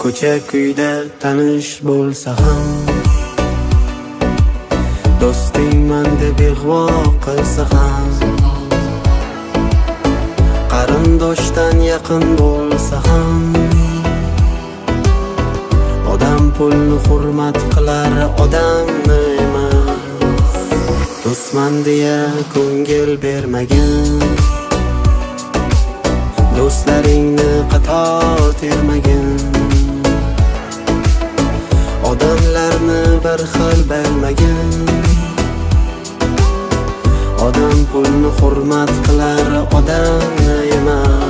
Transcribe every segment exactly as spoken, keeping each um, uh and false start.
ko'cha kuyda tanish bo'lsa ham, do'stingman deb ig'vo qilsa ham, qarindoshdan yaqin bo'lsa ham, odam pulni hurmat qilar, odamni emas. Do'stman deya ko'ngil bermagin, do'stlaringni qator termagin, odamlarni bir xil bilmagin. Odam pulni hurmat qilar, odamni emas.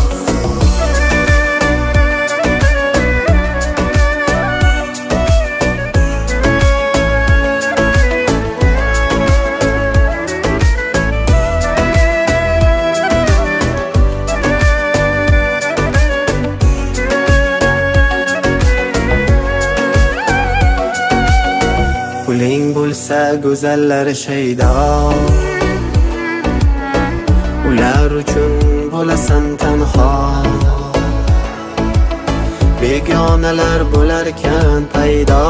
Puling bo'lsa go'zallar shaydo, ular uchun bo'lasan tanho. Begonalar bo'larkan paydo,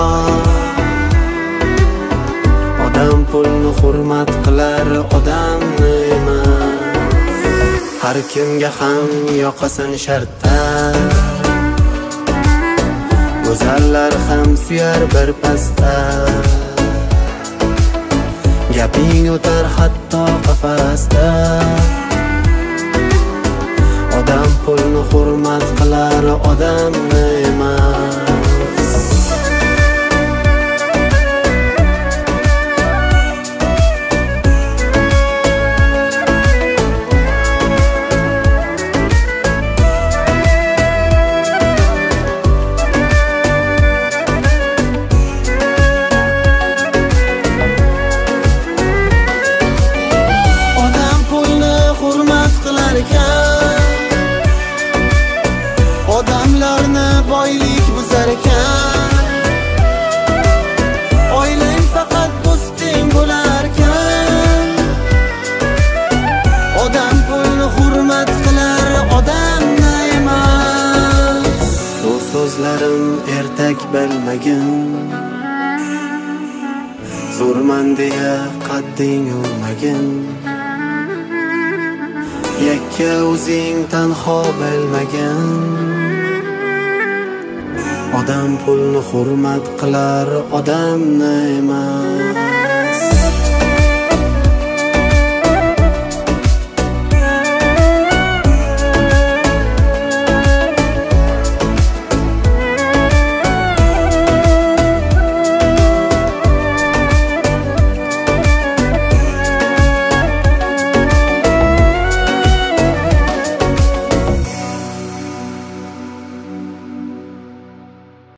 odam pulni hurmat qilar, odamni emas. Har kimga ham yoqasan shartta, go'zallar ham suyar bir pasta. Gaping o'tar hatto qafasda, odam pulni hurmat qilar, odamni emas. Odamlarni boylik buzar ekan, oilang faqat do'sting bo'lar ekan. Odam pulni hurmat qilar, odamni emas. Bu so'zlarim ertak bilmagin, zo'rman deya qadding urmagin. Yakka o'zing tanho bilmagin, odam pulni hurmat qilar, odamni emas.